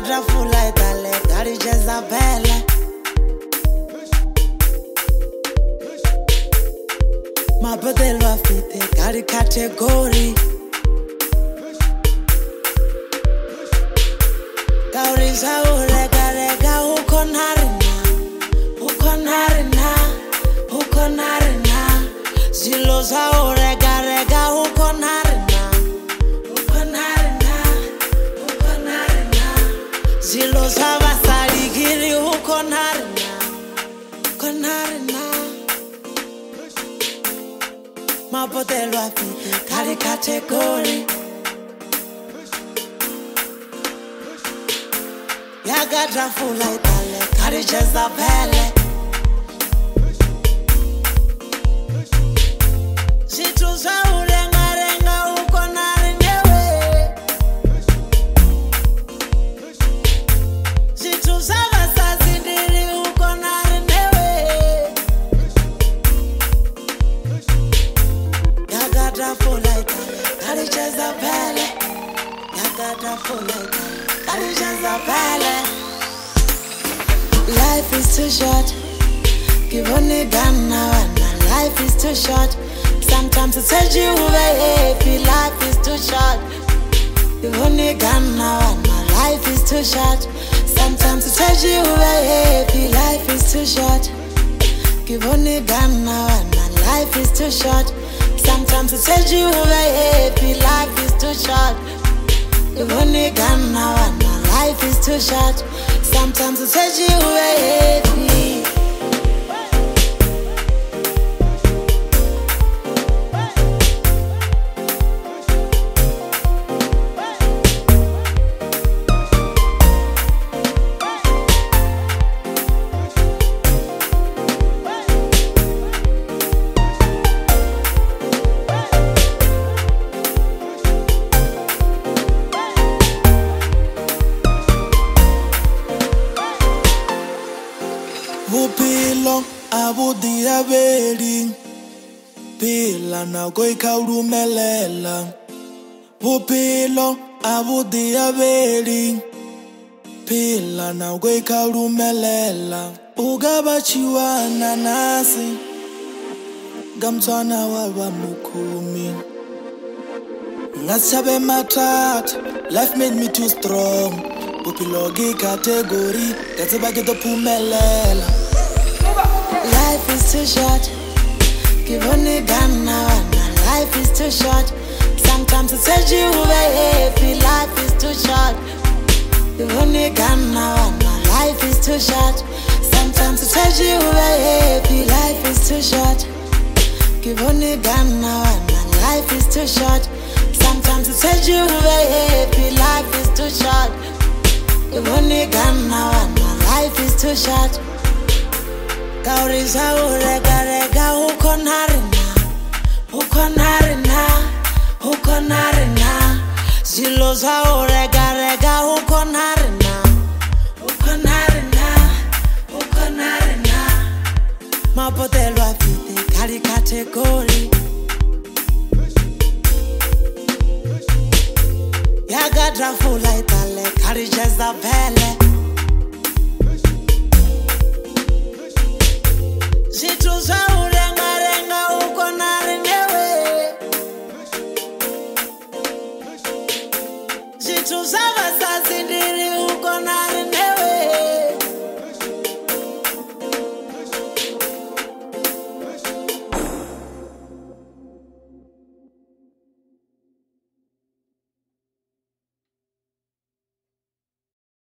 Yakatafula itale gari Jezabele. Mabodelo afite gari category. Gauri zaure garega ukonarina zilo zaure garega ukonarina zilo zabasaligiri ukonarina mabodelo afite gari category. Yakatafula itale gari Jezabele. Zitu za urenga ukonarinewe. Zitu za basazindiri ukonarinewe. Yakatafula itale gari Jezabele. Yakatafula itale gari Jezabele. Life is too short. Give only gun now. Life is too short. Sometimes it tells you happy. Life is too short. Give only gun now. Life is too short. Sometimes it tells you happy. Life is too short. Give only gun now. Life is too short. Sometimes it tells you happy. Life is too short. Give only gun now. Life is too short. Sometimes it tells you happy. Vupilo avudiaveli pila na koikaulumelela. Vupilo avudiaveli pila na koikaulumelela. Ugabachiwana nasi gamtwana waba mukumi. Ngasabe matata, life made me too strong. Vupilo gi category, that's about get the pumelela. Life is too short. Give only gun now. Life is too short. Sometimes it tells you happy. Life is too short. Give only gun now. Life is too short. Sometimes it tells you happy. Life is too short. Give only gun now. Life is too short. Sometimes it tells you happy. Life is too short. Give only gun now. Life is too short. Gauri zaure garega ukonarina zilo zaure garega ukonarina mabodelo afite gari category. Yakatafula itale gari Jezabele.